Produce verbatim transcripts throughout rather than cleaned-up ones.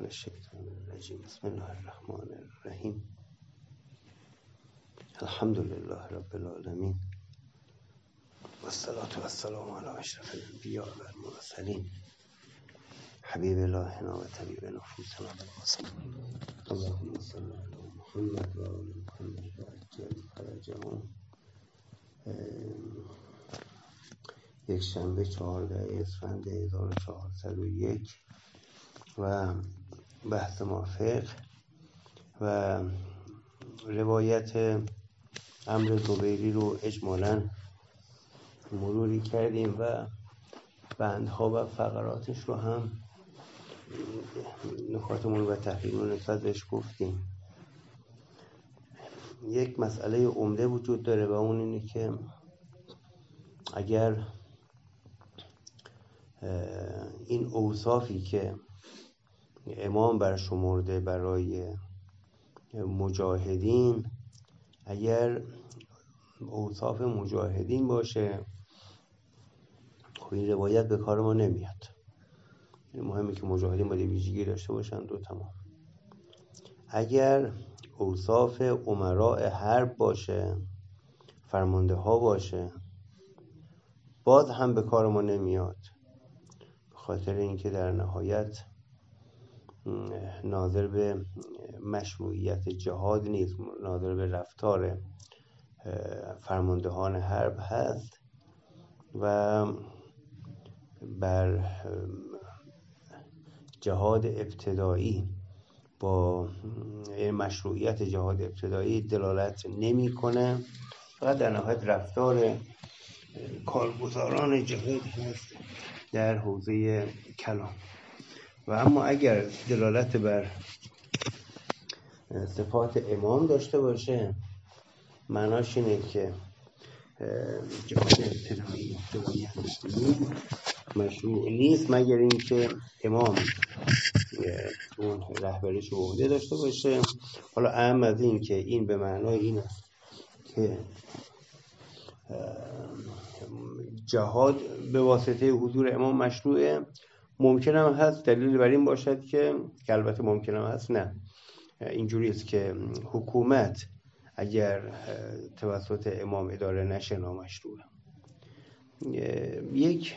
الشیطان الرجیم. بسم الله الرحمن الرحیم. الحمد لله رب العالمین و الصلاة و السلام علی اشرف الانبیاء و المرسلین حبیب الهنا و طبیب نفوسنا بالقاسم اللهم صل علی محمد و آل محمد و عجل فرجهم. یک شنبه چهاردهم اسفند هزار و چهارصد و یک و بحث ما فقه و روایت عمرو زبیری رو اجمالاً مروری کردیم و بندها و فقراتش رو هم نکاتمون و تحلیلمون نسبت بهش گفتیم. یک مسئله عمده وجود داره و اون اینه که اگر این اوصافی که امام برشمرده برای مجاهدین اگر اوصاف مجاهدین باشه، خب این روایت به کار ما نمیاد. مهمه که مجاهدین باید ویژگی داشته باشن دو تمام. اگر اوصاف امراء حرب باشه، فرمانده ها باشه، باز هم به کار ما نمیاد، به خاطر اینکه در نهایت ناظر به مشروعیت جهاد نیست، ناظر به رفتار فرماندهان حرب هست و بر جهاد ابتدایی با مشروعیت جهاد ابتدایی دلالت نمی‌کنه، فقط در نهایت رفتار کارگزاران جهاد هست در حوزه کلام. و اما اگر دلالت بر صفات امام داشته باشه، معناش اینه که جهاد ابتدایی مشروع نیست مگر اینکه امام اون رهبریش رو عهده داشته باشه. حالا اهم از این که این به معنای این است که جهاد به واسطه حضور امام مشروعه، ممکن هم هست دلیل بر این باشد که که البته ممکن هم هست نه اینجوری است که حکومت اگر توسط امام اداره نشه نامشروعه. یک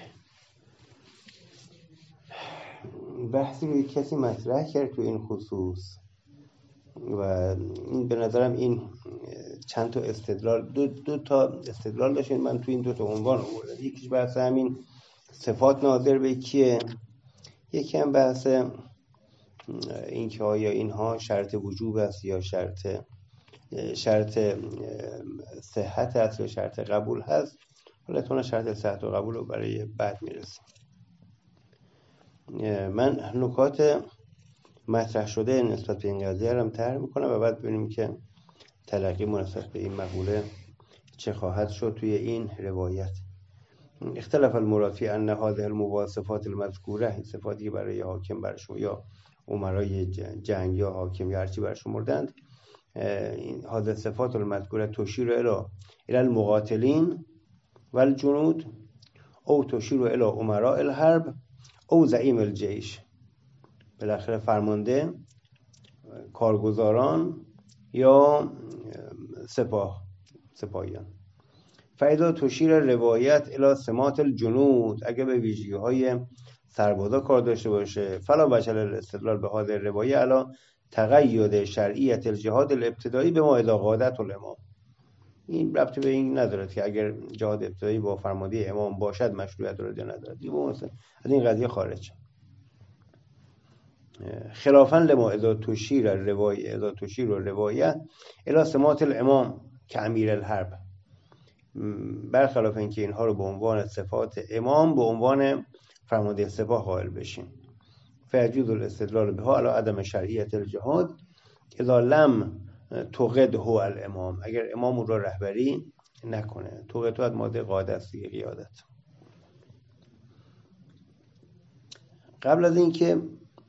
بحثی رو یک کسی مطرح کرد تو این خصوص و این به نظرم این چند تا استدلال دو, دو تا استدلال داشت، من تو این دو تا عنوان آوردم. یکیش بحث همین صفات ناظر به کیه، یکی هم بحث این که آیا اینها شرط وجوب است یا شرط شرط صحت است یا شرط قبول هست. حالا تونه شرط صحت و قبول رو برای بعد میرسیم. من نکات مطرح شده نسبت به این قضیه رو هم طرح میکنم و بعد ببینیم که تلقی نسبت به این مقوله چه خواهد شد توی این روایت. اختلاف المراد فی ان هذه المواصفات المذکوره، این صفاتی که برای حاکم برشون یا امرای جنگ یا حاکم یا هرچی برشمردند، این هذه صفات المذکوره تشیر الی الی المقاتلین والجنود او تشیر الی امراء الحرب او زعیم الجیش، بالاخره فرمانده، کارگزاران یا سپاه سپاهیان. فاذا تشیر روایت الی سمات الجنود، اگه به ویژگی های سربازا کار داشته باشه، فلا وجه الاستدلال به هذه الروایه علی تقید شرعیت الجهاد الابتدایی به ما اذا قادت الامام. این ربطی به این ندارد که اگر جهاد ابتدایی با فرمانده امام باشد مشروعیت دارد یا ندارد، از این قضیه خارج. خلافاً لما اذا تشیر الروایه اذا تشیر الروایه الی سمات الامام کامیر الحرب، برخلاف اینکه اینها رو به عنوان صفات امام به عنوان فرمانده سپاه قائل بشیم. فیجوز الاستدلال بها علی عدم شرعیت الجهاد اذا لم توقده الامام، اگر امام او را رهبری نکنه. توقده از ماده قاده است، قیادت. قبل از این که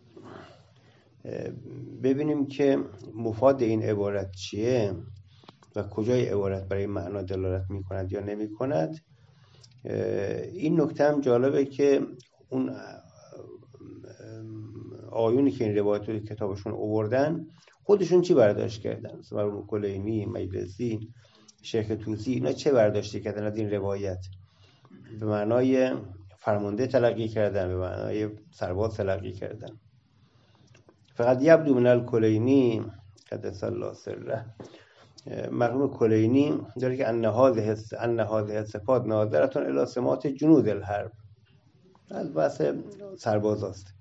ببینیم که مفاد این عبارت چیه و کجای عبارت برای معنا دلالت می کند یا نمی کند، این نکته هم جالبه که اون آیونی که این روایت رو کتابشون آوردن خودشون چی برداشت کردن؟ مثلا مرحوم کلینی، مجلسی، شیخ طوسی، اینا چه برداشتی کردن از این روایت؟ به معنای فرمانده تلقی کردن، به معنای سرباز تلقی کردن. فقط یبدو من الکلینی قدس الله سره، مرحوم کلینی داره که ان هذه ان هذه صفات ناظرتون الی سمات جنود الحرب، از بحث سرباز است.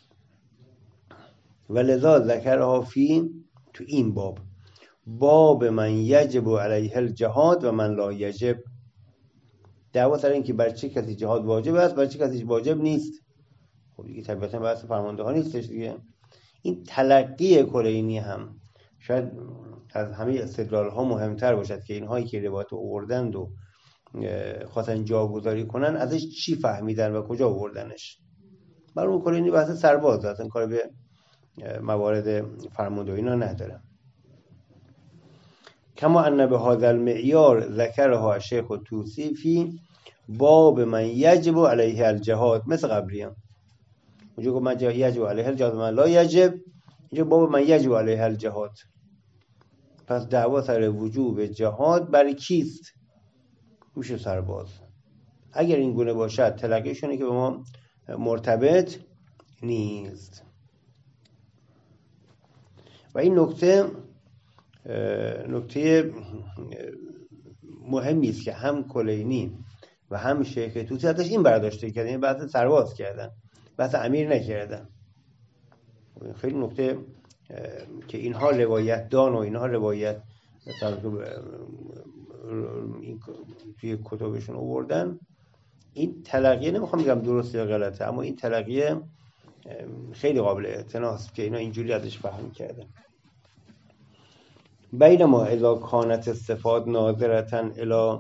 ولذا ذکرها فی، تو این باب، باب من یجب علیه الجهاد و من لا یجب، دعوا سر این که بر چه کسی جهاد واجب است، بر چه کسی واجب نیست. خب دیگه طبیعتا بحث فرمانده ها نیستش دیگه. این تلقی کلینی هم شاید از همه استدلال ها مهمتر باشد که اینهایی که روایت آوردند و خواستن جاگذاری کنن ازش چی فهمیدن و کجا آوردنش. برای کلینی بحث سرباز اصلا کار به موارد فرمانده اینا نداره. کما ان به هذا المعیار ذکرها شیخ طوسی فی باب من یجب علیه الجهاد، مثل قبلی هم اونجا که من یجب علیه الجهاد من لا یجب، اینجا باب من یجب علیه الجهاد. پس دعوا سر وجوب جهاد برای کیست؟ میشه سرباز. اگر این گونه باشد تلقیشونه که به ما مرتبط نیست. و این نکته نکته مهمی است که هم کلینی و هم شیخ طوسی ازش این برداشته کردن، این بحث سرباز کردن، بحث امیر نکردن. خیلی نکته که اینها روایت دان و اینها روایت توی کتابشون آوردن، این تلقیه نمیخوام بگم درسته یا غلطه، اما این تلقیه خیلی قابل اعتناست که اینا اینجوری ازش فهم کردن. بینما اذا کانت الصفات ناظرة الی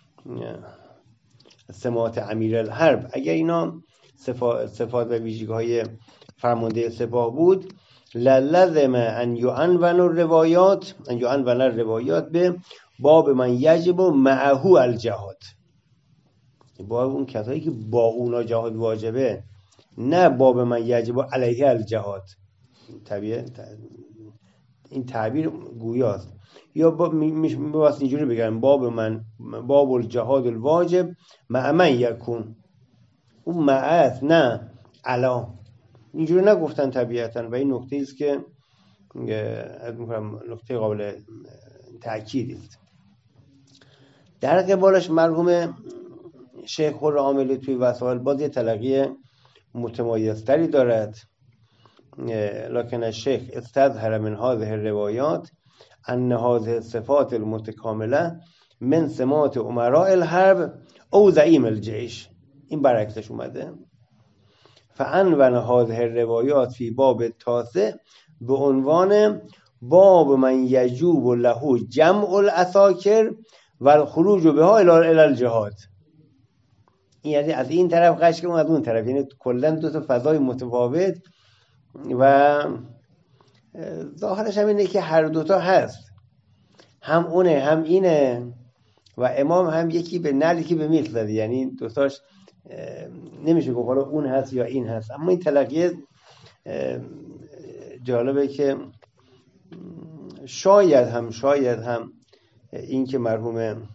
سمات امیر الحرب، اگر اینا صفات, صفات و ویژگی‌های فرمانده سپاه بود، للزم ان یعنون الروایات ان یعنون الروایات به باب من یجب معه الجهاد، باب اون کسایی که با اونا جهاد واجبه، نه باب من یجب علیه الجهاد. طبیعه این تعبیر گویاست. یا میشه اینجوری بگم باب من باب الجهاد الواجب مع من یکون، اون معت نه علا، اینجوری نگفتن طبیعتا. و این نکته است که از میکنم نکته قابل تأکید است. در قبالش مرحوم شیخ خرم‌عاملی توی وسائل باز یه تلقی متمایزتری دارد. لکن الشیخ استظهر من هذه الروایات ان هذه الصفات المتکامله من سمات امراء الحرب او زعیم الجیش، این برعکسش اومده. فعنون هذه الروایات فی باب التاسع به عنوان باب من یجوب له جمع العساکر و الخروج بها الی الجهاد. این یعنی از این طرف قشق اون از اون طرف، یعنی کلا دو تا فضای متفاوت و ظاهرش هم اینه که هر دوتا هست، هم اونه هم اینه و امام هم یکی به نل یکی به میخ زده، یعنی دوتاش نمیشه گفت حالا اون هست یا این هست. اما این تلقیه جالبه که شاید هم شاید هم این که مرحوم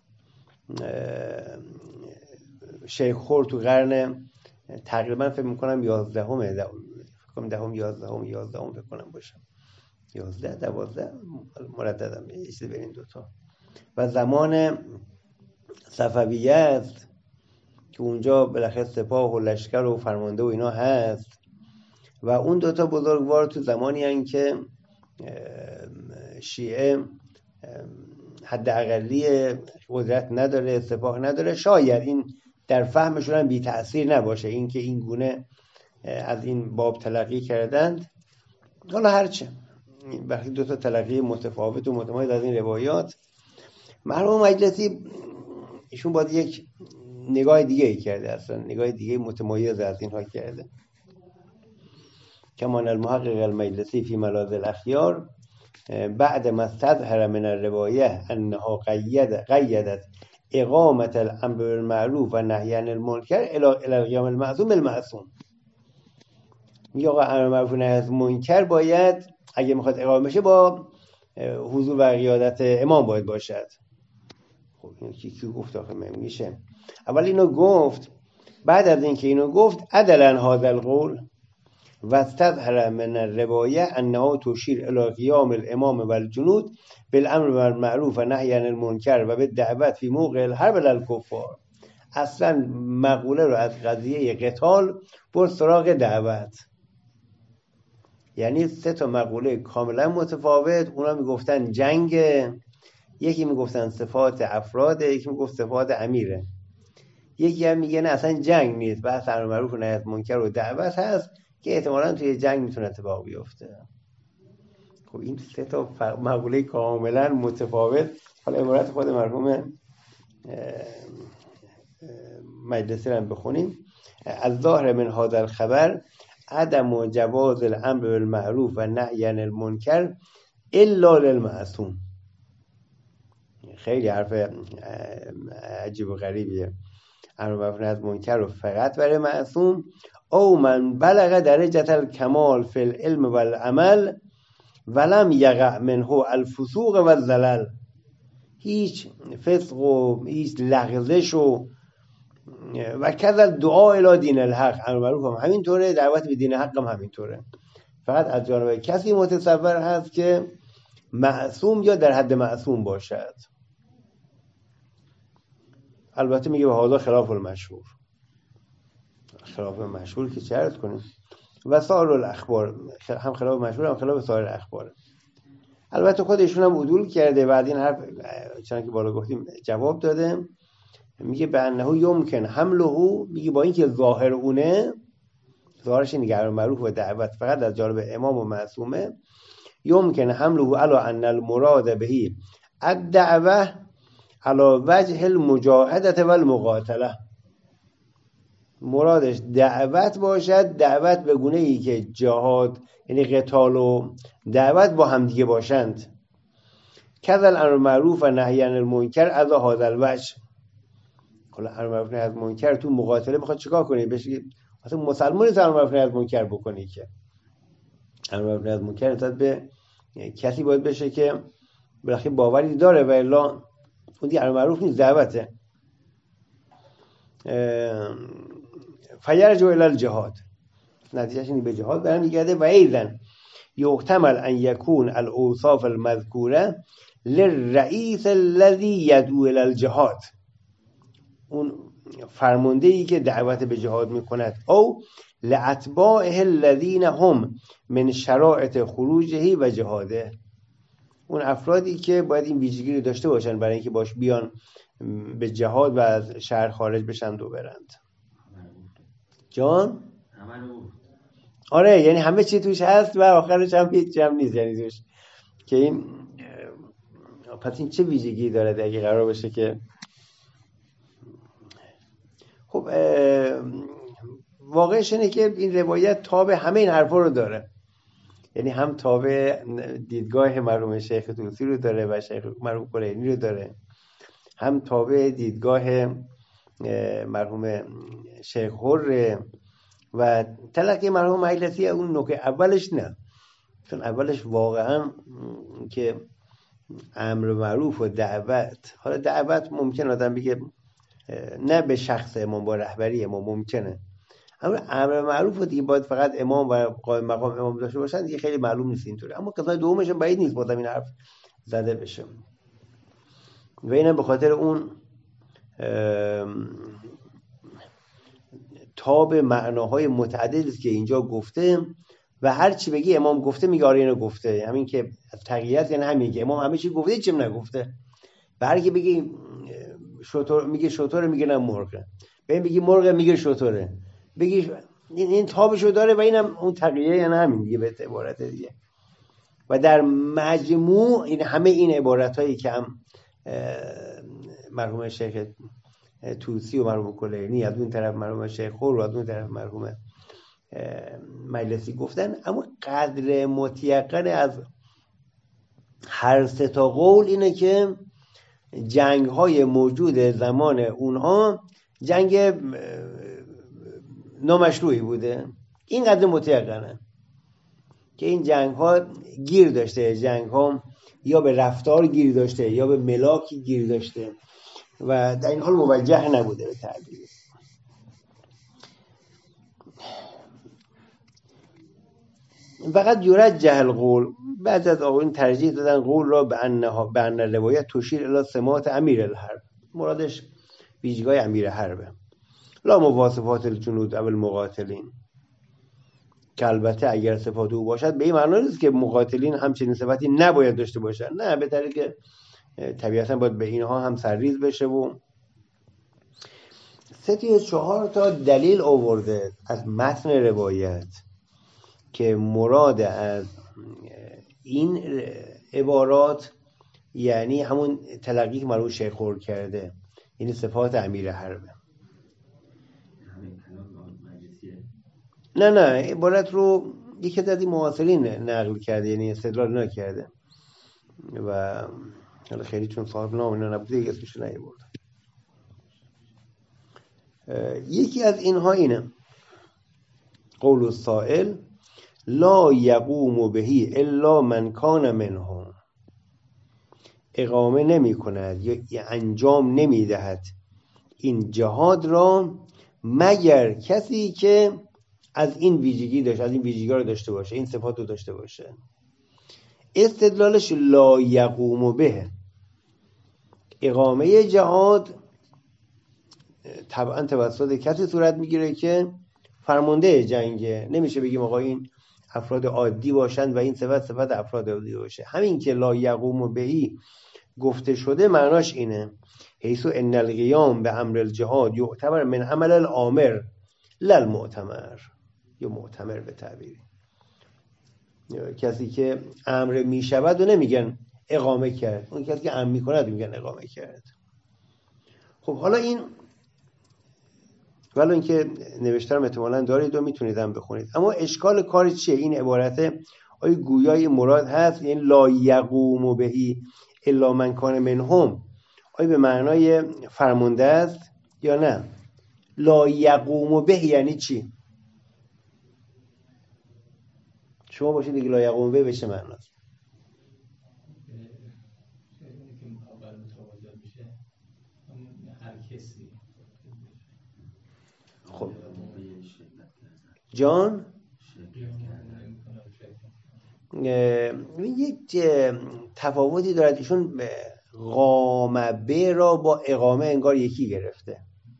شیخ خور تو قرن تقریبا فکر میکنم یازدهمه دهم یازدهم یازدهم فکر کنم باشم، یازده دوازده مرددم یه چیزی بین دوتا، و زمان صفویه است که اونجا بالاخره سپاه و لشکر و فرمانده و اینا هست و اون دوتا بزرگوار تو زمانی هستن که شیعه حد اقلی قدرت نداره، سپاه نداره. شاید این در فهمشون هم بی تأثیر نباشه این که این گونه از این باب تلقی کردند. حالا هرچه برخی دو تا تلقی متفاوت و متمایز از این روایات. مرحوم مجلسی ایشون باید یک نگاه دیگه ای کرده، اصلا نگاه دیگه متمایز از اینها کرده. کمان المحقق المجلسی فی ملاذ الاخیار بعد ما استظهر من الروایه انها قید قیدت اقامت الامر بالمعروف و نهی عن المنکر الی القیام المعصوم المعصوم. میگه آقا امر معروف و نهی از منکر باید اگه میخواد اقامه بشه با حضور و قیادت امام باید باشد. خب این کی کی گفت آخه میشه؟ اول اینو گفت، بعد از اینکه اینو گفت عدلا هذا القول واستظهر من الروايه انه تشير الى قيام الامام والجنود بالامر بالمعروف و نهی عن المنکر و بالدعوت فی موقع الحرب للکفار. اصلا مقوله رو از قضیه قتال بر سراغ دعوت. یعنی سه تا مقوله کاملا متفاوت. اونا میگفتن جنگ، یکی میگفتن صفات افراد، یکی میگفت صفات امیره، یکی هم میگه نه اصلا جنگ نیست، بحث امر معروف و نهی از منکر و دعوت هست که احتمالاً توی جنگ میتونه اتفاق بیفته. خب این سه تا مقوله کاملا متفاوت. حالا عبارت خود مرحوم مجلسی رو بخونیم. از ظاهر من هذا الخبر عدم جواز الامر بالمعروف و نهی عن المنکر الا للمعصوم. خیلی حرف عجیب و غریبیه. امر بالمعروف و نهی عن المنکر رو فقط برای معصوم او من بلغ درجه الکمال فی العلم والعمل ولم یقع منه الفسوق و الزلل. هیچ فسق و هیچ لغزش و و کذا دعا الی دین الحق. امر معروف هم همینطوره، دعوت به دین حق هم همینطوره. فقط از جانب کسی متصور هست که معصوم یا در حد معصوم باشد. البته میگه به حالا خلاف المشهور. خلاف مشهور که چه عرض کنیم؟ و سایر الاخبار، هم خلاف مشهور هم خلاف سایر الاخبار. البته خودشون هم عدول کرده، بعد این حرف چون که بالا گفتیم جواب داده. میگه به انه یمکن حمله، میگه با اینکه ظاهر اونه، ظاهرش نگران معروف و دعوت فقط از جانب امام و معصومه، یمکن حمله علی ان المراد بهی الدعوه علی وجه المجاهده و المقاتله. مرادش دعوت باشد، دعوت به گونه ای که جهاد یعنی قتال و دعوت با هم دیگه باشند. کذا الامر معروف و نهی عن المنکر از هذا الوجه. حالا امر معروف و نهی از منکر تو مقاتله بخواد چیکار کنی؟ بشه اصلا مسلمانی امر معروف و نهی از منکر بکنی که امر معروف و نهی از منکر نسبت به کسی باید بشه که بالاخره باوری داره و الا اون دیگه امر معروف نیست، دعوته. فیرجع الی الجهاد، نتیجهش اینه به جهاد برمیگرده. و ایضا یحتمل ان یکون الاوصاف المذکوره للرئیس الذی یدعو الی الجهاد، اون فرمانده ای که دعوت به جهاد میکند، او لاتباعه الذین هم من شرائط خروجه و جهاده، اون افرادی که باید این ویژگی رو داشته باشن برای اینکه باش بیان به جهاد و از شهر خارج بشن و برند. جان؟ آره، یعنی همه چی توش هست و آخرش هم هیچ هم نیست، یعنی توش که این پس این چه ویژگی داره اگه قرار باشه که خب واقعش اینه که این روایت تاب همه این حرفا رو داره. یعنی هم تاب دیدگاه مرحوم شیخ طوسی رو داره و شیخ مرحوم کلینی رو داره، هم تاب دیدگاه مرحوم شیخ حر و تلقی مرحوم مجلسی. اون نکته اولش نه، چون اولش واقعا که امر معروف و دعوت، حالا دعوت ممکن آدم بگه نه به شخص امام با رهبری امام ممکنه، اما امر معروف دیگه باید فقط امام و قائم مقام امام داشته باشن دیگه خیلی معلوم نیست اینطوری. اما قضیه دومش بعید نیست بازم این حرف زده بشه و اینم به خاطر اون تاب معناهای متعددی که اینجا گفته و هر چی بگی امام گفته میگه آره اینو گفته. همین که تقییت یعنی همین که امام همه چی گفته چیم نگفته. و هر کی بگی شطور میگه شطوره میگه نه مرغه، ببین بگی مرغ میگه شطوره، بگی این, این تابشو داره و اینم اون تقییه یعنی همین دیگه به عبارت دیگه. و در مجموع این همه این عبارت هایی که هم مرحوم شیخ طوسی و مرحوم کلینی از اون طرف مرحوم شیخ حر و از اون طرف مرحوم مجلسی گفتن، اما قدر متیقن از هر سه تا قول اینه که جنگ های موجود زمان اونها جنگ نامشروعی بوده، این قدر متيقنن که این جنگ ها گیر داشته، جنگ ها یا به رفتار گیر داشته یا به ملاکی گیر داشته و در این حال موجه نبوده به تعبیر. فقط یرجح القول، بعد از آقایون ترجیح دادن قول را به انها به ان روایت تشیر الی سمات امیر الحرب، مرادش ویژگی امیر حربه، لا مواصفات الجنود او المقاتلین، که البته اگر صفات او باشد به این معنی نیست که مقاتلین همچنین صفاتی نباید داشته باشن، نه، به طریق که طبیعتا باید به اینها هم سرریز بشه. و سه تا چهار تا دلیل آورده از متن روایت که مراد از این عبارات یعنی همون تلقی که مرحوم شیخ خور کرده، یعنی صفات امیر حربه. نه نه عبارت رو یکی از این معاصرین نقل کرده، یعنی استدلال نکرده و حالا خیلی چون صاحب نام اینا نبوده دیگه اسمش نیاورد. یکی از اینها اینه قول السائل لا یقوم بهی الا من کان منهم، اقامه نمی کند یا انجام نمی دهد این جهاد را مگر کسی که از این ویژگی داشته، از این ویژگی رو داشته باشه، این صفات رو داشته باشه. استدلالش لا یقوم به، اقامه جهاد طبعا توسط کسی صورت میگیره که فرمانده جنگه، نمیشه بگیم آقا این افراد عادی باشند و این صفت صفت افراد عادی باشه. همین که لا یقوم بهی گفته شده معناش اینه حیث ان القیام به امر الجهاد یعتبر من عمل الامر لا المؤتمر، یا معتمر به تعبیری، کسی که امر میشود و نمیگن اقامه کرد، اون کسی که امر میکند میگن اقامه کرد. خب حالا این ولی اینکه نوشتارم احتمالاً دارید و میتونید هم بخونید، اما اشکال کار چیه؟ این عبارته آیا گویای مراد هست یعنی لا یقوم بهی الا من کان منهم، آیا به معنای فرمانده است یا نه؟ لا یقوم به یعنی چی؟ شما باشید دیگه لا یقوم به بشه معناست. خب جان یک تفاوتی دارد، ایشون قام به را با اقامه انگار یکی گرفته.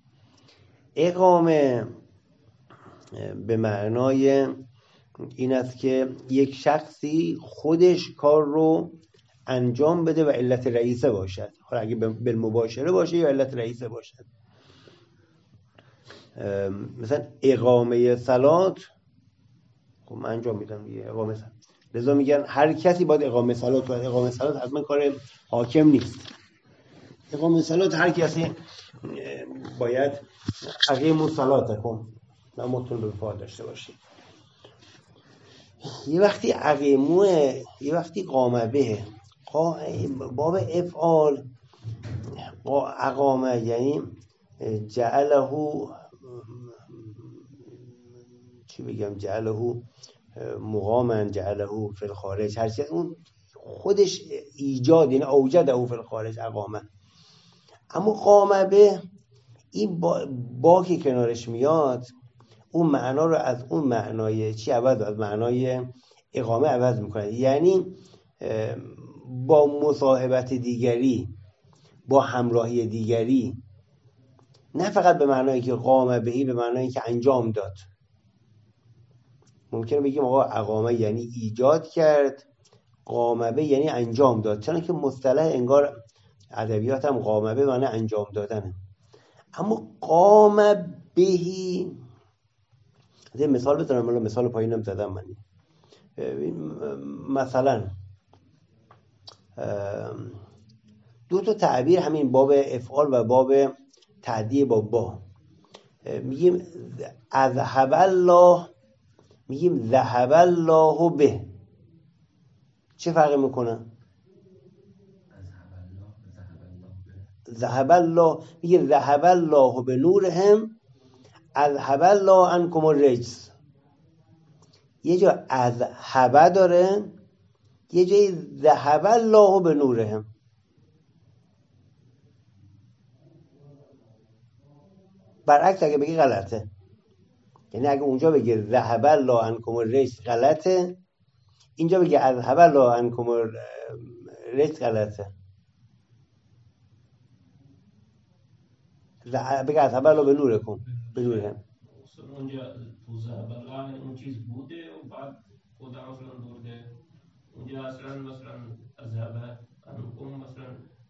اقامه به معنای این است که یک شخصی خودش کار رو انجام بده و علت رئیسه باشد، حالا اگه بالمباشره باشه یا علت رئیسه باشد. مثلا اقامه صلات، خب من انجام میدم دیگه اقامه صلات، لذا میگن هر کسی باید اقامه صلات کنه. اقامه صلات حتما کار حاکم نیست، اقامه صلات هر کسی باید اقیموا الصلاة کن نمتون به پا داشته باشید. یه وقتی اقیمو، یه وقتی قامه به، باب افعال اقامه یعنی جعله، چی بگم، جعله مقاما، جعله فی الخارج، هر چیز اون خودش ایجاد، یعنی اوجده فی الخارج اقامه. اما قامه به این با, با که کنارش میاد اون معنا رو از اون معنای چی عوض، از معنای اقامه عوض میکنه، یعنی با مصاحبت دیگری، با همراهی دیگری، نه فقط به معنایی که قامه بهی، به معنایی که انجام داد. ممکنه بگیم آقا اقامه یعنی ایجاد کرد، قامه به یعنی انجام داد، چون که مصطلح انگار ادبیات هم قامه به معنی انجام دادنه. اما قامه بهی، یه مثال بزنم، من مثال پایینم زدم من. مثلا دو تا تعبیر همین باب افعال و باب تعدیه با با، میگیم اذهب الله، میگیم ذهب الله به، چه فرقی میکنه؟ ذهب الله میگه ذهب الله به نورهم اذهب الله عنکم الرجس، یه جا از هبه داره، یه جایی ذهب الله به نورهم. برعکس اگه بگی غلطه، یعنی اگه اونجا بگی ذهب الله عنکم الرجس غلطه، اینجا بگی اذهب الله عنکم الرجس غلطه. بگی اذهب الله به نورکم به نورهم. اونجا تو ذهب الله اون چیز بوده و بعد خدا مثلا برده. اونجا اصلا مثلا اذهب عنکم مثلا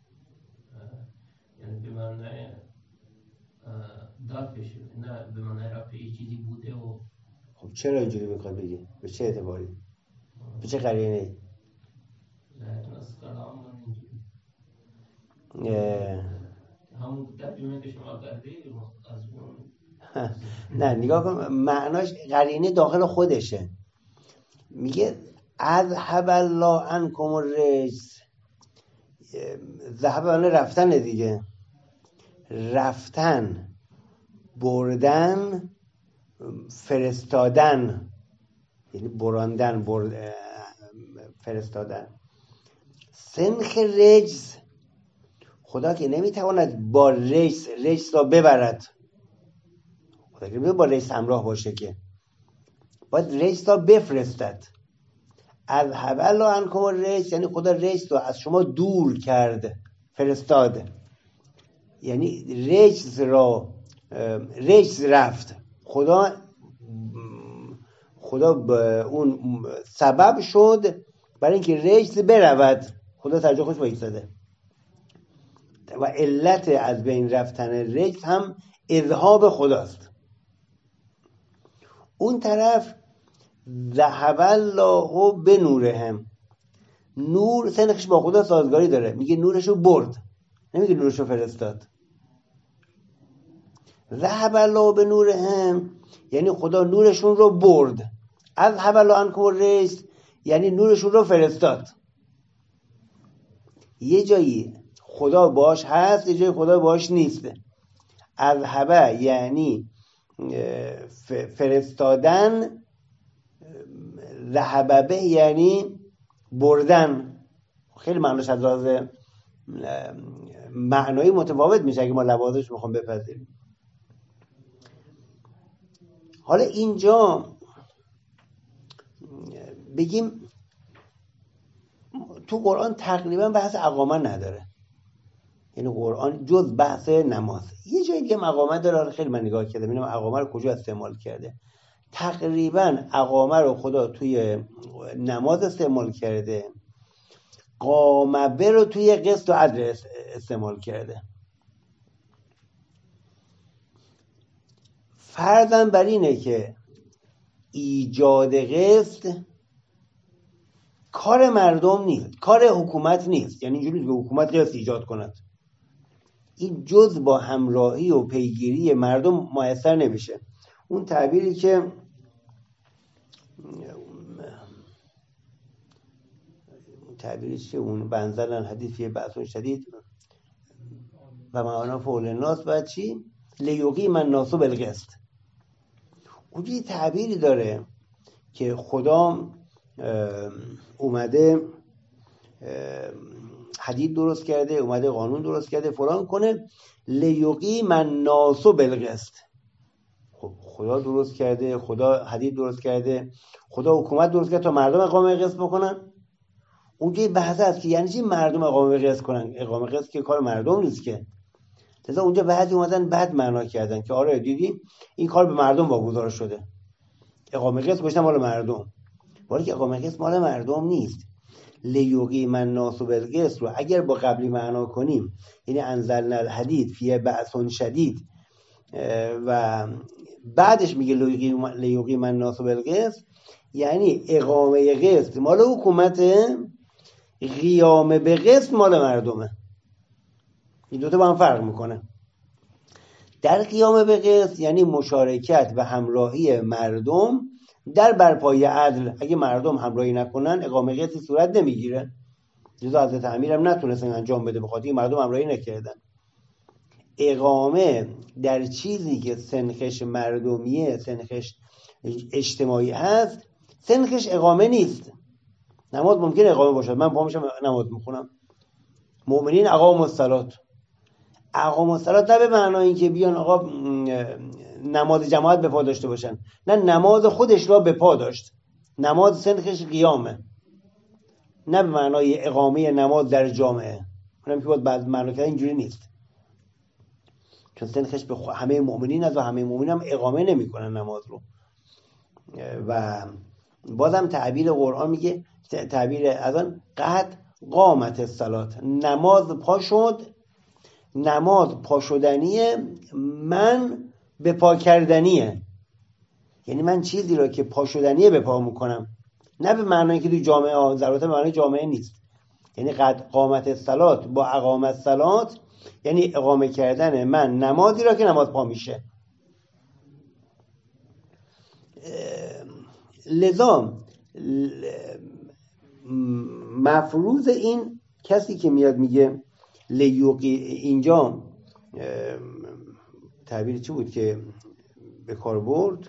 یعنی به معنی داد بشه، نه به معنی رفع چیزی بوده. و خب چرا اینجوری میخواد بگی؟ به چه اعتباری؟ به چه قرینه ای؟ ظاهرا از کلام اینجوری همون ترجمه که شما کردید از اون نه نگاه کن، معناش قرینه داخل خودشه. میگه اذهب الله عنکم الرجس، ذهب معنی رفتن دیگه، رفتن، بردن، فرستادن، یعنی براندن، برد... فرستادن. سنخ رجس، خدا که نمیتواند با رجس رجس را ببرد، خدا که نمیتواند با رجس همراه باشه، که باید رجس را بفرستد. اذهب الله عنکم الرجس یعنی خدا رجس را از شما دور کرد، فرستاد. یعنی رجس را رجس رفت، خدا خدا اون سبب شد برای اینکه رجس برود، خدا سر جا خوش بایستاده. و علت از بین رفتن رجس هم اذهاب خداست. اون طرف ذهب الله به نورهم، نور سنخش با خدا سازگاری داره، میگه نورشو برد، نمیگه نورشو فرستاد. ذهب الله به نورهم یعنی خدا نورشون رو برد. اذهب الله عنکم الرجس یعنی نورشون رو فرستاد. یه جایی خدا باش هست، یه جایی خدا باش نیست. اذهب یعنی فرستادن، ذهب به یعنی بردن. خیلی معناش از لحاظ معنایی متفاوت میشه اگه ما لوازمش بخوام بپذیریم. حالا اینجا بگیم تو قرآن تقریبا بحث اقامه نداره، یعنی قرآن جز بحث نماز. یه جایی دیگه اقامه داره، خیلی من نگاه کردم ببینم اقامه رو کجا استعمال کرده. تقریبا اقامه رو خدا توی نماز استعمال کرده، قامه رو توی قسط و عدل استعمال کرده. فرضاً بر اینه که ایجاد قسط کار مردم نیست، کار حکومت نیست، یعنی اینجوری که حکومت قسط ایجاد کند، این جز با همراهی و پیگیری مردم میسر نمیشه. اون تعبیری که اون تعبیری که اون بنزل الحدیث فی بأس شدید و معنا فول الناس بعد چی؟ لیقیم الناس بالقسط. اونجوری تعبیری داره که خدا اومده حدید درست کرده، اومده قانون درست کرده فلان کنه، لیقیم الناس بالقسط. خب خدا درست کرده، خدا حدید درست کرده، خدا حکومت درست کرده تا مردم اقامه قسط بکنن. اونجوری بحث هست که یعنی چی مردم اقامه قسط کنن؟ اقامه قسط که کار مردم نیست که. لذا اونجا بعضی اومدن بد معنا کردن که آره دیدی این کار به مردم واگذار شده، اقامه قسط گذاشتن مال مردم، ولی که اقامه قسط مال مردم نیست. لیقیم الناس بالقسط رو اگر با قبلی معنا کنیم، یعنی انزلنا الحدید فی بأس شدید و بعدش میگه لیقیم الناس بالقسط، یعنی اقامه قسط مال حکومته، قیام به قسط مال مردمه. این دوتا با هم فرق میکنه. در قیام به قسط یعنی مشارکت و همراهی مردم در برپایی عدل. اگه مردم همراهی نکنن اقامه قسطی صورت نمیگیره. جزا حضرت امیر هم نتونستن انجام بده به خاطر مردم همراهی نکردن. اقامه در چیزی که سنخش مردمیه، سنخش اجتماعی هست، سنخش اقامه نیست. نماز ممکنه اقامه باشد، من پا میشم نماز میخونم. مؤمنین اقاموا الصلاة، اقاموا الصلاة نه به معنای اینکه بیان آقا نماز جماعت به پا داشته باشن، نه، نماز خودش را به پا داشت. نماز سنخش قیامه، نه به معنای اقامه نماز در جامعه. اونم که باید بعد معنی کردن اینجوری نیست، چون سنخش به همه مؤمنین است و همه مؤمنین هم اقامه نمی کنن نماز رو. و بازم تعبیر قرآن میگه، تعبیر از آن قد قامت الصلاة، نماز پا شد. نماز پا شدنیه، من به پا کردنیه. یعنی من چیزی رو که پا شدنیه به پا میکنم، نه به معنی که تو جامعه، ضرورت به معنی جامعه نیست. یعنی قد قامت الصلاة با اقامت الصلاة یعنی اقامه کردن من نمازی را که نماز پا میشه. لذا مفروض این کسی که میاد میگه لیوقی، اینجا تعبیر چی بود که به کار برد؟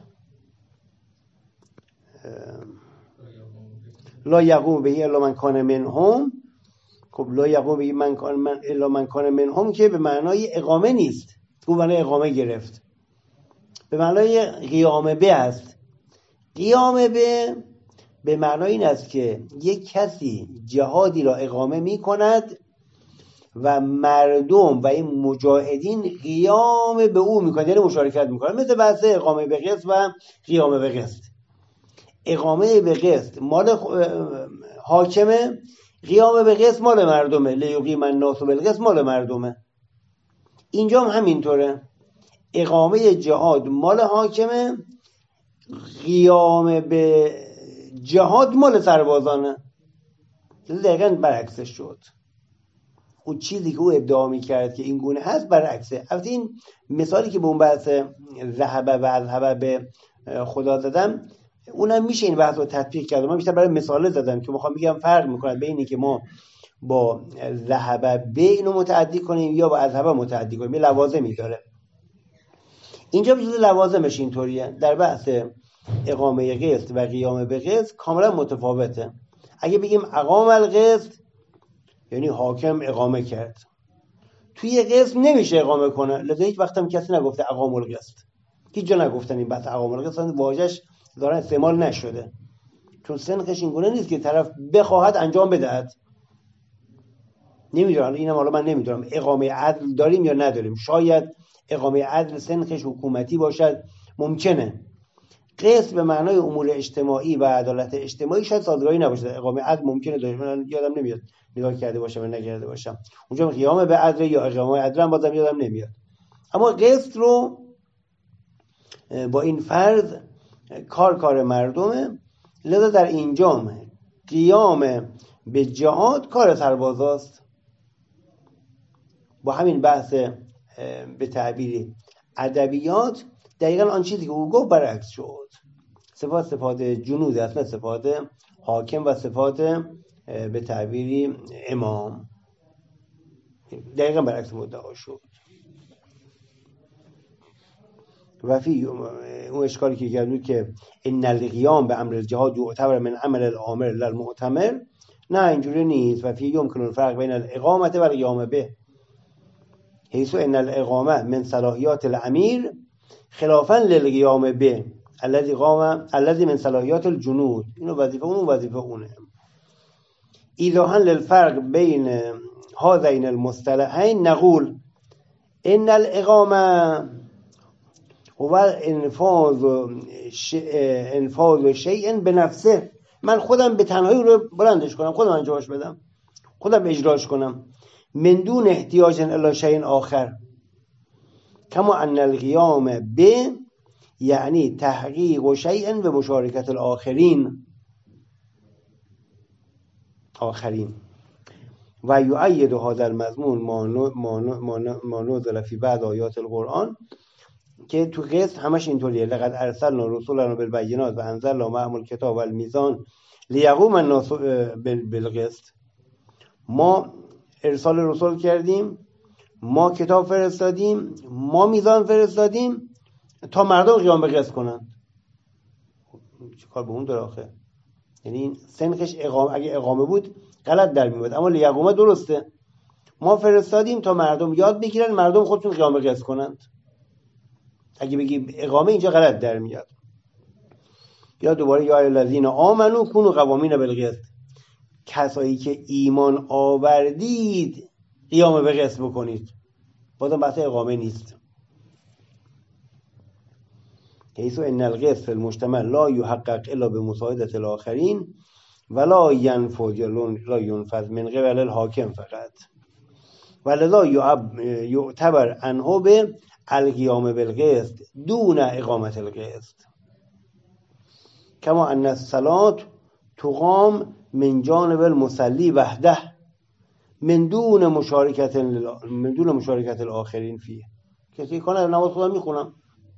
لا یقوم به الا من کان منهم. خب لا یقوم به من کان من الا من کان منهم که به معنای اقامه نیست، او معنای اقامه گرفت، به معنای قیام به است. قیام به به معنای این است که یک کسی جهادی را اقامه می کند و مردم و این مجاهدین قیام به او می کنند، یعنی مشارکت می کنند. مثل بحث اقامه به قسط و قیام به قسط. اقامه به قسط مال حاکمه، قیام به قسط مال مردمه. لیقیم الناس بالقسط مال مردمه. اینجا هم همینطوره، اقامه جهاد مال حاکمه، قیام به جهاد مال سربازانه. دقیقاً برعکسش شد. اون چیزی که او ادعا می‌کرد که این گونه هست برعکسه. البته این مثالی که به اون بحث ذهب و اذهب به خدا زدم، اونم میشه این بحث رو تطبیق کرد. من بیشتر برای مثال زدم که میخوام بگم فرق میکنه بین اینکه ما با ذهب به اینو متعدی کنیم یا با اذهب متعدی کنیم. یه لوازمی داره. اینجا به جز لوازمش اینطوریه. در بحث اقامه قسط و قیام به قسط کاملا متفاوته. اگه بگیم اقام القسط یعنی حاکم اقامه کرد، توی قسط نمیشه اقامه کنه. لذا هیچ وقت هم کسی نگفته اقام القسط، هیچ جا نگفتن این بحث اقام القسط، واژه‌اش دارن استعمال نشده، چون سنخش این گونه نیست که طرف بخواهد انجام بدهد. نمیدونم، اینم حالا من نمیدونم اقامه عدل داریم یا نداریم. شاید اقامه عدل سنخش حکومتی باشد، ممکنه. قسط به معنای امور اجتماعی و عدالت اجتماعی شاید سازگاری نباشه. اقامه عدل ممکنه داشته، من یادم نمیاد نگاه کرده باشم و نکرده باشم. اونجا قیام به عدل یا اقامه عدل هم بازم یادم نمیاد. اما قسط رو با این فرض کار کار مردمه. لذا در اینجا قیام به جهاد کار سربازاست. با همین بحث به تعبیر ادبیات دقیقاً آن چیزی که او گفت برعکس شد. صفات صفات جنود است، نه صفات حاکم و صفات به تعبیری امام. دقیقاً برعکس مدعا شد. و فی اون اشکالی که کرد که ان القیام به امر الجهاد یعتبر من عمل الامر للمؤتمر، نه اینجوری نیست. و فی یمکن الفرق بین الاقامه و القیام به، حيث ان الاقامه من صلاحیات الامیر خلافا للقیام به الذي قام الذي من صلاحیات الجنود. اینو وظیفه اون وظیفه اونه. ایضاحا للفرق بین هذین المصطلحین نقول ان الاقامه هو انفاذ انفاذ شیء به نفسه. من خودم به تنهایی رو بلندش کنم، خودم انجامش بدم، خودم اجراش کنم، من دون احتیاج الی شیء آخر. کما ان القیام به یعنی تحقیق شیء به مشارکت الاخرین آخرین. و یؤید هذا المضمون ما نزل فی بعض آیات القرآن، که تو قسط همش اینطوریه. لقد ارسلنا رسولنا بالبینات و انزلنا معهم الکتاب والمیزان لیقوم الناس بالقسط. ما ارسال رسول کردیم، ما کتاب فرستادیم، ما میزان فرستادیم تا مردم قیام به قسط کنند. چه کار به اون داره آخه؟ یعنی این سنخش اقامه، اگه اقامه بود غلط در میاد، اما لیقومه درسته. ما فرستادیم تا مردم یاد بگیرن، مردم خودشون قیام قسط کنند. اگه بگیم اقامه اینجا غلط در میاد. یا دوباره یا الذین آمنو کونوا قوامین بالقسط، کسایی که ایمان آوردید قیام به قسط بکنید. بازم بحث اقامه نیست. حیث ان القسط المجتمع لا يحقق الا بمساعدة الاخرین ولا ينفذ لا ينفذ من قبل الحاکم فقط ولذا یعتبر عنه به القیام بالقسط دون اقامت القسط کما ان الصلاة تقام من جانب المصلی وحده من دون مشارکت من دون مشارکت الاخرین فیه. کسی کنه نماز خدا میخونم.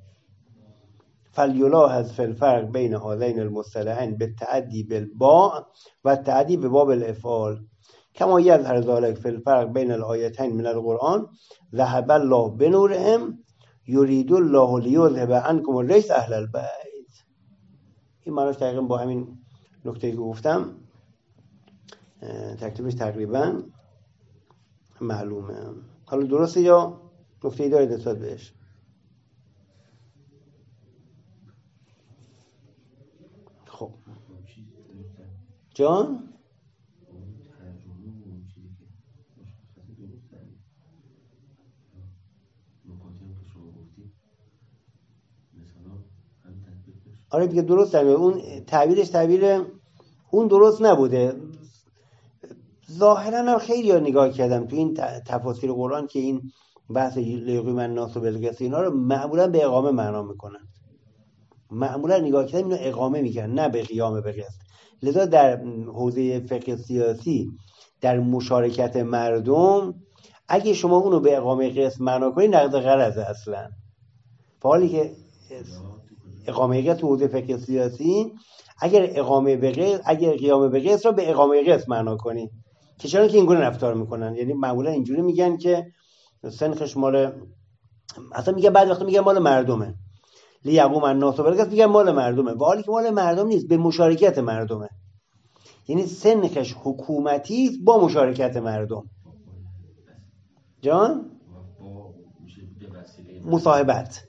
فلیلاحظ فی الفرق بین هذین المصطلحین بالتعدی بالباء و التعدی بباب الافعال کما یظهر ذلك فی الفرق بین الآیتین من القرآن ذهب الله بنورهم یرید الله لیذهب عنکم الرجس اهل البیت. این معناش تقریبا با همین نکته که گفتم ترتیبش تقریبا معلومه. حالا درسته یا نکته‌ای دارید نسبت بهش؟ خب جان آره دیگه درست نمیده. اون تعبیرش تعبیر اون درست نبوده. ظاهرا هم خیلی ها نگاه کردم تو این تفاسیر قرآن که این بحث لیقوم الناس بالقسط اینا رو معمولا به اقامه معنا میکنن. معمولا نگاه کردم اینو اقامه میکنن نه به قیام به قسط. لذا در حوزه فقه سیاسی در مشارکت مردم اگه شما اونو به اقامه قسط معنا کنید نقض غرضه اصلا. حالی که اقامه قسط تو حوزه فقه سیاسی اگر اقامه به قسط اگر قیام به قسط رو به اقامه قسط معنا کنید که چرا که اینگونه رفتار میکنن. یعنی معمولا اینجوری میگن که سنخش مال اصلا میگن بعد وقتا میگن مال مردمه. لیقوم الناس بالقسط میگن مال مردمه و حالی که مال مردم نیست، به مشارکت مردمه. یعنی سنخش حکومتی با مشارکت مردم. جان مصاحبت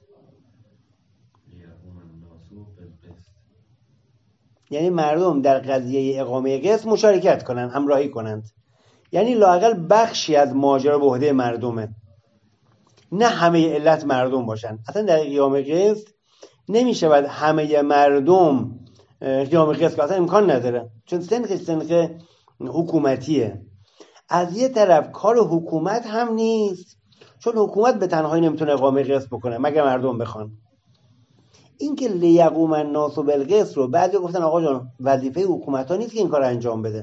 یعنی مردم در قضیه اقامه قسط مشارکت کنن، همراهی کنند. یعنی لااقل بخشی از ماجرا به عهده مردمه، نه همه علت مردم باشن. اصلا در قیام قسط نمیشود همه مردم قیام قسط که اصلا امکان نداره، چون سنخ سنخ حکومتیه. از یه طرف کار حکومت هم نیست، چون حکومت به تنهایی نمیتونه اقامه قسط بکنه مگر مردم بخوان. این که لیقوم الناس بالقسط رو بعضی گفتن آقا جان وظیفه حکومت ها نیست که این کار انجام بده.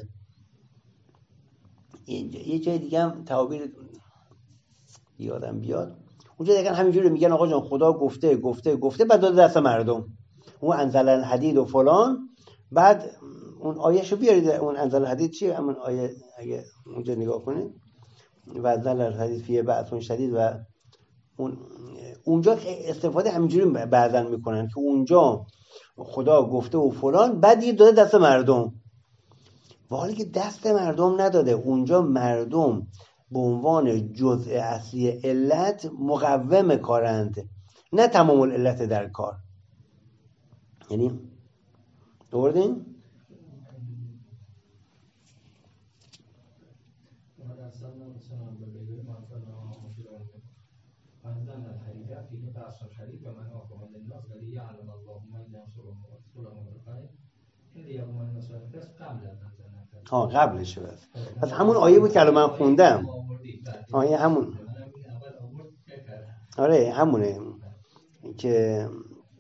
یه جای دیگه هم تعابیر یادم بیاد اونجا دیگه همینجوری میگن آقا جان خدا گفته گفته گفته بعد داده دست مردم. اون انزل الحدید و فلان، بعد اون آیهشو بیارید. اون انزل الحدید چیه؟ همون آیه اگه اونجا نگاه کنید و انزل الحدید فیه بأس شدید و اون اونجا استفاده همینجوری بعضن میکنن که اونجا خدا گفته و فلان بعد یه داده دست مردم، و حالی که دست مردم نداده. اونجا مردم به عنوان جزء اصلی علت مقوم کارند، نه تمام العلت در کار. یعنی دوردین؟ ها قبلشه بس. پس همون آیه بود که الان من خوندم. آیه همون. آره همونه که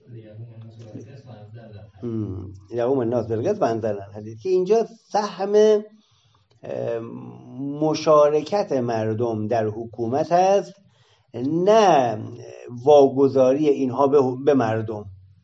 لیقوم الناس بالقسط و انزل الحدید که اینجا سهم مشارکت مردم در حکومت هست، نه واگذاری اینها به مردم.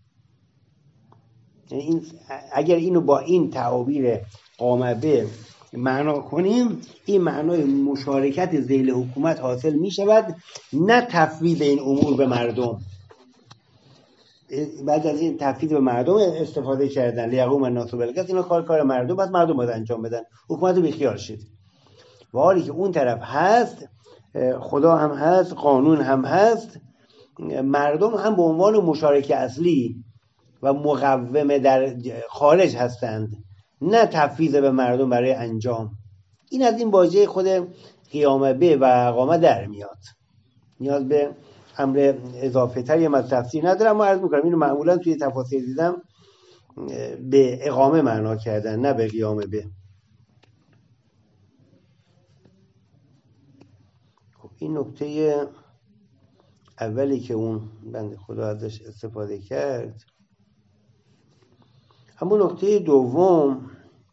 یعنی این اگر اینو با این تعابیر قامبه معنا کنیم، این معنای مشارکت ذیل حکومت حاصل می شود، نه تفویض این امور به مردم. بعد از این تفویض به مردم استفاده کردن لیقوم الناس بالقسط، اینا کار کار مردم، بعد مردم باید انجام بدن، حکومت رو بیخیال شید. و حالی که اون طرف هست، خدا هم هست، قانون هم هست، مردم هم به عنوان مشارک اصلی و مقوم در خارج هستند، نه تفویض به مردم برای انجام. این از این واژه خود قیام به و اقامه در میاد، نیاز به امر اضافه تری من تفسیر ندارم. ما عرض میکنم اینو معمولا توی تفاسیر دیدم به اقامه معنا کردن، نه به قیام به. خب این نکته اولی که اون بنده خدا ازش استفاده کرد. اما نکته دوم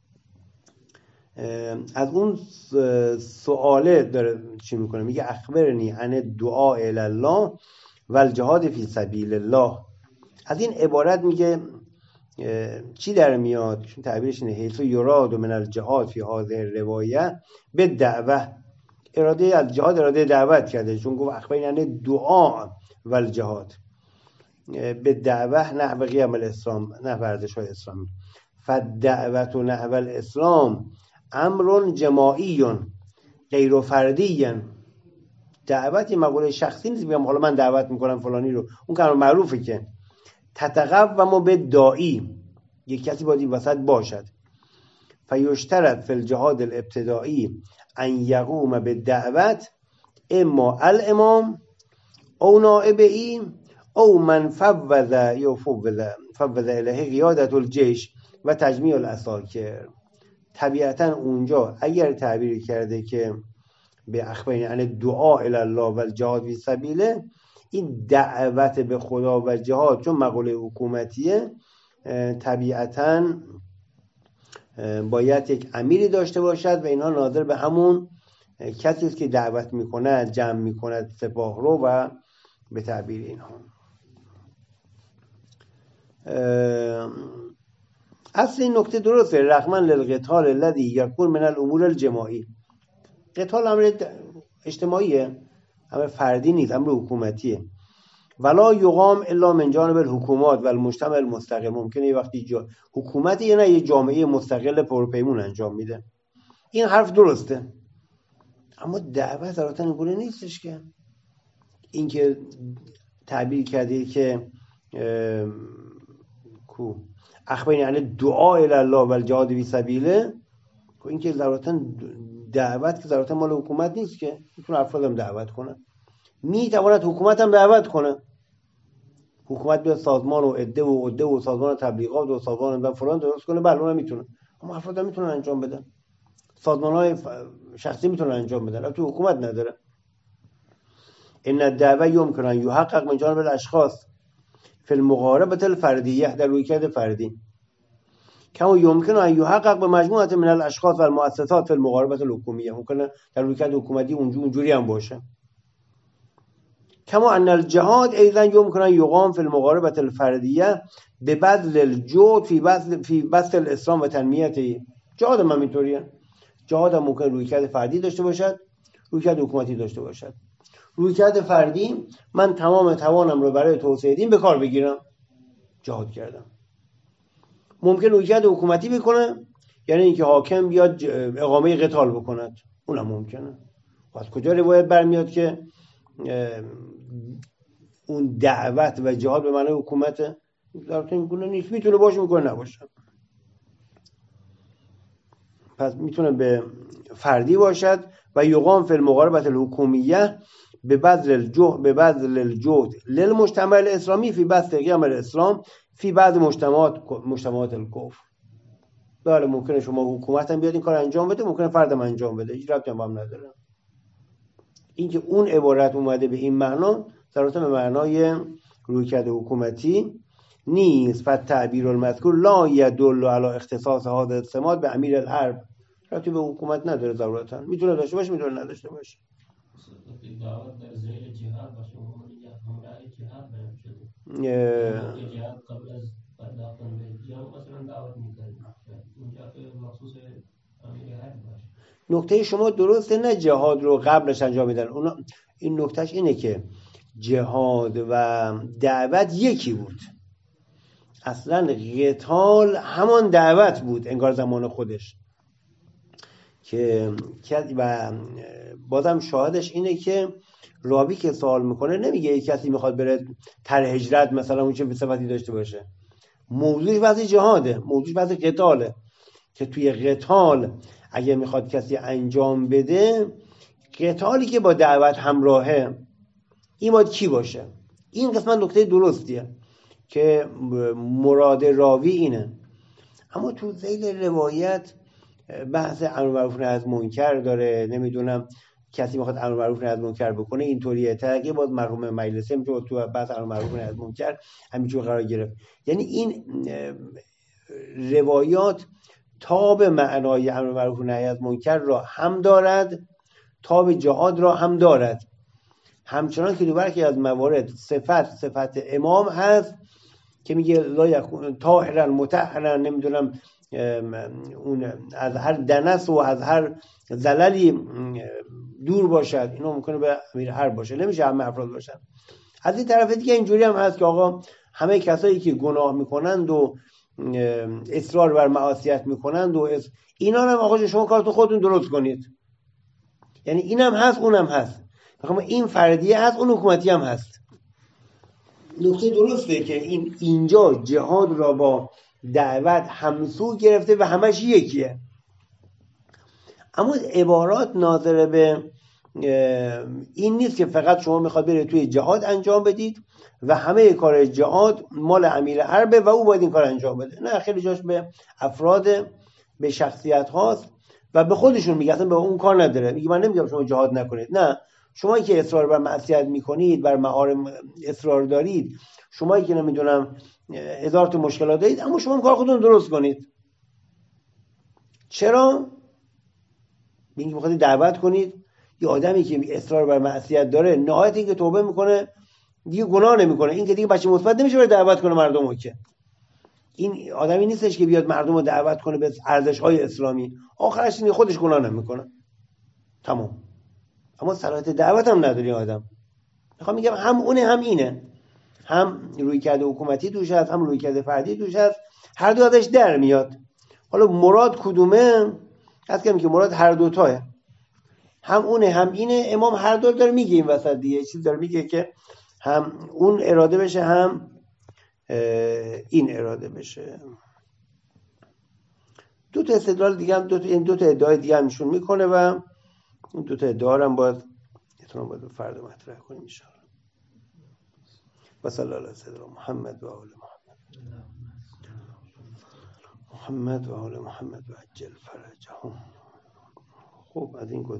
از اون سواله داره چی میکنه، میگه اخبرنی عن دعا الی الله و الجهاد فی سبیل الله. از این عبارت میگه چی در میاد؟ چون تعبیرش اینه حیث یراد من الجهاد فی هذه روایه به دعوه، اراده از جهاد اراده دعوت کرده، چون گفت اخبرنی عن دعا و الجهاد به دعوه نحو قیام الاسلام، نحو ارزش های اسلامی. فالدعوت نحو الاسلام امر جماعی غیر فردی. دعوت مقوله شخصی نیست، میگم حالا من دعوت میکنم فلانی رو، اون کار معروفه که تتقوم به داعی، یک کسی باید این وسط باشد. فیشترط فی الجهاد الابتدایی ان یقوم به دعوت اما الامام او نائبه او من فوض یا فوض فوض الیه قیادت الجیش و تجمیع العساکر. طبیعتا اونجا اگر تعبیر کرده که به اخبرین عن دعا الی الله و الجهاد فی سبیله، این دعوت به خدا و جهاد چون مقوله حکومتیه، طبیعتا باید یک امیری داشته باشد و اینها ناظر به همون کسی است که دعوت میکند، جمع میکند سپاه رو و به تعبیر اینها. اصل این نکته درسته، رغما للقتال الذي یکون من الامور الجماعی. قتال امر اجتماعیه، امر فردی نیست، امر حکومتیه. ولا یقام الا من جانب الحکومات و المجتمع المستقل. ممکنه یه وقتی جا... حکومتی یا نه یه جامعه مستقل پرپیمون انجام میده، این حرف درسته، اما دعوت ذاتاً اینگونه نیستش که این که تعبیر کرده که کو اخبرین عن دعا الی الله و الجهاد فی سبیله، این که ذاتاً دعوت که ذاتاً مال حکومت نیست که، میتونه افراد هم دعوت کنه، میتواند حکومت هم دعوت کنه، حکومت بیاد سازمان و عده و عده و سازمان تبلیغات و سازمان فلان درست کنه، بله اونم میتونه، اما افراد هم میتونن انجام بدن، سازمان‌های شخصی میتونن انجام بدن، البته حکومت نداره. ان الدعوه یمکن ان یحقق من جانب الاشخاص فی المقاربه الفردیه، در رویکرد فردی، کما یمکن ان یحقق به مجموعه من الاشخاص و المؤسسات فی المقاربه الحکومیه، ممکنه در رویکرد حکومتی اونجوری هم باشه. کما ان الجهاد ایضا یمکن ان یقام فی المقاربه الفردیه ببذل الجهد فی بذل فی بسط الاسلام و تنمیته. جهاد هم اینطوریه، جهاد هم ممکن رویکرد فردی داشته باشد، رویکرد حکومتی داشته باشد. رویکرد فردی، من تمام توانم رو برای توسعه دین به کار بگیرم، جهاد کردم. ممکن رویکرد حکومتی بکنه، یعنی اینکه حاکم بیاد اقامه قتال بکند، اونم ممکنه. از کجا روایت برمیاد که اون دعوت و جهاد به معنی حکومت؟ ضرورت اینگونه نیست، میتونه باشه میکنه نباشه. پس میتونه به فردی باشد و یقام فی المقاربه الحکومیه به بذل الجهد به بذل الجهد للمجتمع الاسلامی فی بسط قیام الاسلام فی بعض مجتمعات مجتمعات الکفر. بله ممکنه شما حکومت هم بیاد این کار انجام بده، ممکنه فردم انجام بده، هیچ ربطی هم نداره. اینکه اون عبارت اومده به این معنا ضرورتا به معنای رویکرد حکومتی نیست. فالتعبیر المذکور لا يدل على اختصاص هذا السمات به امیر الحرب، ربطی به حکومت نداره، ضرورتا میتونه داشته باشه میتونه نداشته باشه. دعوت در زیر جهاد باشه، یا همراه جهاد بیان شده، جهاد قبل از پرداختن به جنگ مثلا دعوت میکنه، اونجا که مخصوص امیر حرب باشه. نکته شما درسته، نه جهاد رو قبلش انجام میدن. اونا این نکتهش اینه که جهاد و دعوت یکی بود، اصلا قتال همان دعوت بود انگار زمان خودش که و بازم شاهدش اینه که راوی که سوال میکنه نمیگه یک کسی میخواد بره تر هجرت مثلا اون چه صفتی داشته باشه، موضوعش بحث جهاده، موضوعش بحث قتاله که توی قتال اگه میخواد کسی انجام بده، قتالی که با دعوت همراهه این باید کی باشه. این قسمت نکته درستیه که مراد راوی اینه. اما تو ذیل روایت بحث امر معروف نهی از منکر داره، نمیدونم کسی میخواد امر معروف نهی از منکر بکنه اینطوریه تا که باز مرحوم مجلسی میگه تو بحث امر معروف نهی از منکر همینجور قرار گرفت. یعنی این روایات تاب معنای امر معروف نهی از منکر را هم دارد، تاب جهاد را هم دارد. همچنان که دو برخی از موارد صفت صفت امام هست که میگه لا یکون طاهرا مطهرا، نمیدونم اون از هر دنس و از هر زللی دور باشد، اینا ممکنه به امیر حرب باشه، نمیشه همه افراد باشن. از این طرف دیگه اینجوری هم هست که آقا همه کسایی که گناه میکنند و اصرار بر معصیت میکنند و اینا هم آقا شما کارتون خودتون درست کنید. یعنی اینم هست اونم هست، اما این فردیه هست اون حکومتی هم هست. نکته درسته که این اینجا جهاد را با دعوت همسو گرفته و همش یکیه. اما عبارات ناظر به این نیست که فقط شما میخواد برید توی جهاد انجام بدید و همه کار جهاد مال امیر حربه و او باید این کار انجام بده. نه، خیلی جاش به افراد، به شخصیت هاست و به خودشون میگه اصلا به اون کار نداره. میگه من نمیگم شما جهاد نکنید، نه، شما که اصرار بر معصیت میکنید، بر محارم اصرار دارید، شما که نمیدونم هزار تا مشکلات دارید، اما شما کار خودتون درست کنید. چرا؟ میگه بخواید دعوت کنید. یه آدمی که اصرار بر معصیت داره نهایت این که توبه میکنه دیگه گناه نمیکنه، این که دیگه بچه مثبت نمیشه برای دعوت کنه مردمو. که این آدمی نیستش که بیاد مردم رو دعوت کنه به ارزش‌های اسلامی، آخرش این خودش گناه نمیکنه، تمام. اما صلاحیت دعوت هم نداری آدم. میخوام میگم هم اونه هم اینه، هم رویکرد حکومتی توش هست، هم رویکرد فردی توش هست، هر دو ازش در میاد. حالا مراد کدومه؟ از کمی که مراد هر دوتاه، هم اونه هم اینه. امام هر دو داره میگه این وسط دیگه چیز داره میگه که هم اون اراده بشه هم این اراده بشه. دو تا استدلال دیگه هم دو تا این دو تا ادعای دیگه هم ایشون میکنه و این دو تا ادعا هم باید احتمال باید فردا مطرح کنیم ان شاء الله. و صلی الله علی سیدنا محمد و آل محمد محمد و آل محمد و عجل فرجهم. خب از این